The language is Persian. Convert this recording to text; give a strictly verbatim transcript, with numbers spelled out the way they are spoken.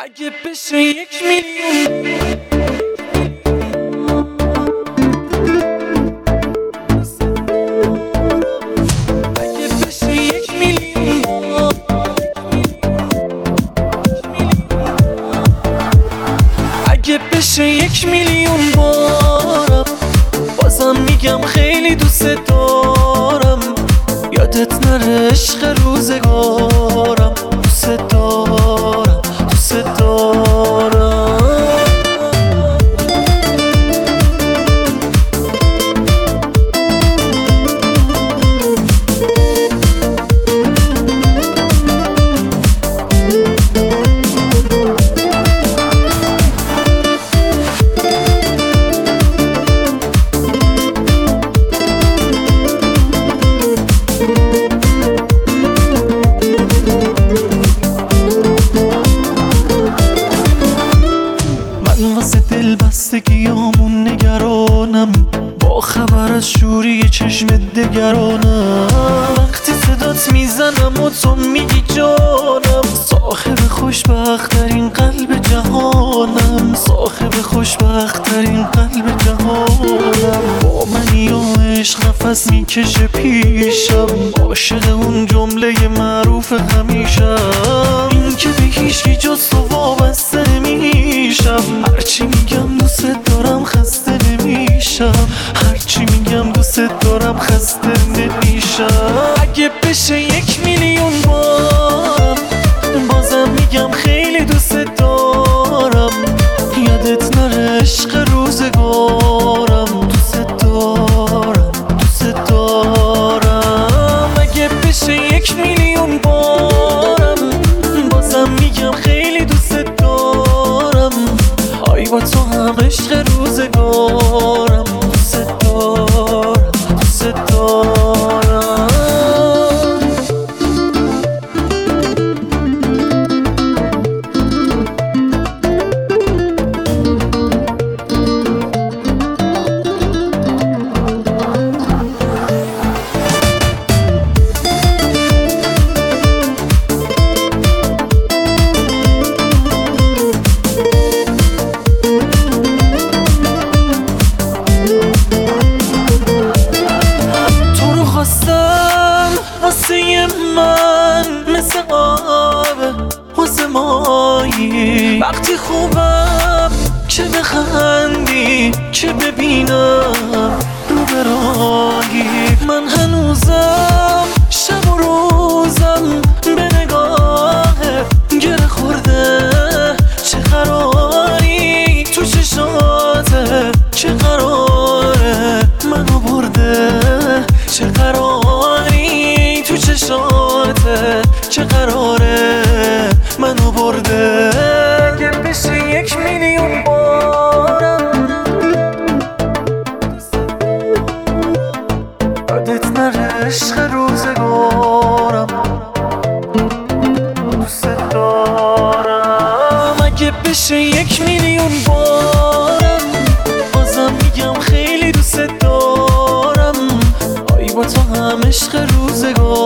اگه بشه یک میلیون اگه بشه یک میلیون اگه بشه یک میلیون بارم بازم میگم خیلی دوست دارم. یادت نره عشق روزگارم، دوست دارم دوست دارم. واسه دل بستگیامون نگرانم، با خبر از شوری چشم دگرانم. وقتی صدات میزنم و تو میگی جانم، صاحب خوشبخت‌ترین قلب جهانم، صاحب خوشبخت‌ترین قلب جهانم. با منی و عشق نفس میکشه پیشم، عاشق اون جمله معروف همیشم، این که به هیچکی جز تو وابسته نمیشم. هرچی میگم دوست دارم خسته نمیشم، هرچی میگم دوست دارم خسته نمیشم. اگه بشه یک میلیون بارم بازم میگم خیلی دوست دارم. یادت نره عشق روزگارم، دوست دارم دوست دارم. اگه بشه یک میلیون بارم بازم میگم خیلی دوست دارم. آی با تو هم عشق روزگارم، دوست دارم دوست دارم. واسه من مثل آب واسه مایی، وقتی خوبم چه بخندی چه ببینم رو برایی. من هنوزم شب و روزم به نگاه گره خورده. چه قراری تو چشاته، چه قراره منو برده، چه قراری تو چشاته، چه قراره منو برده. اگه بشه یک میلیون بارم یادت نره عشق روزگارم، دوست دارم. اگه بشه یک میلیون بارم بازم میگم خیلی دوست دارم. آی با تو هم عشق روزگارم.